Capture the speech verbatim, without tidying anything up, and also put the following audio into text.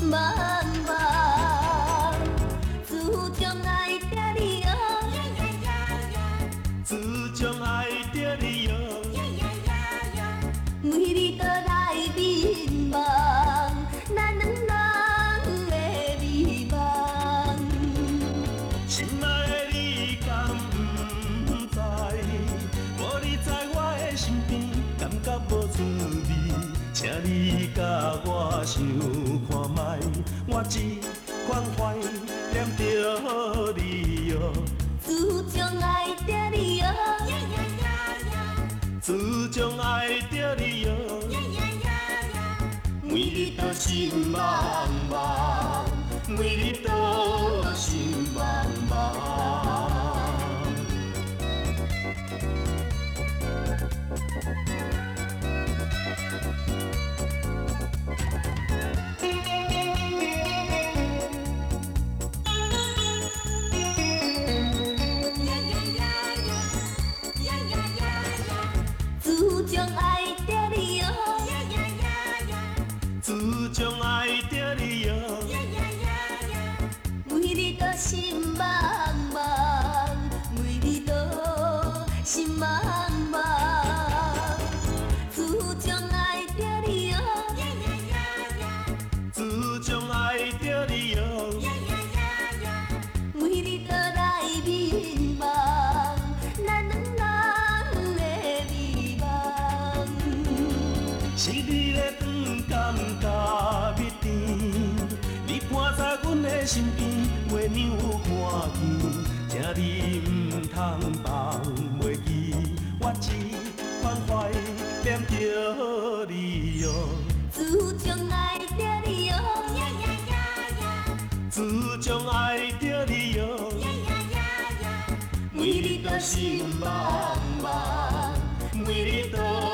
茫茫，自将爱着你哦， 自将爱着你哦， 为你倒来迷茫，咱两人的迷茫。 心爱的你敢不知？无你在我的身边，感觉无滋味。请你甲我想看卖，我这款怀念着你哦， 自将爱着你哦， 自将爱着你哦，为你倒心茫茫，为你倒心茫茫。 自将爱着你哦， 自将爱着你哦， 为你倒心茫茫，为你倒心茫茫。自将爱着你哦， 自将爱着你哦， 为你倒来迷茫，咱两人的迷茫。 是你的长甘甲蜜甜，你伴在阮的身边，月娘有看见，请你唔通放袂记，我这款怀念着你哦， 自将爱着你哦， 自将爱着你哦，为你倒心茫茫，为你倒